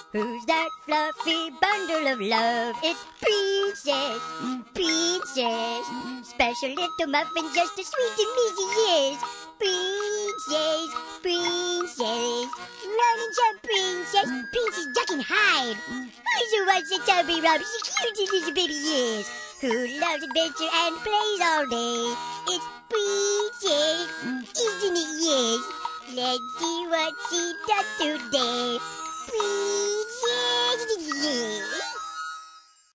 Who's that fluffy bundle of love? It's Princess, Princess. Special little muffin, just as sweet and easy is. Princess, Princess. Run and jump, Princess. Princess duck and hide. Who's the one that tell me Rob? She's cute as little baby is. Who loves adventure and plays all day? It's Princess, isn't it? Yes. Let's see what she does today.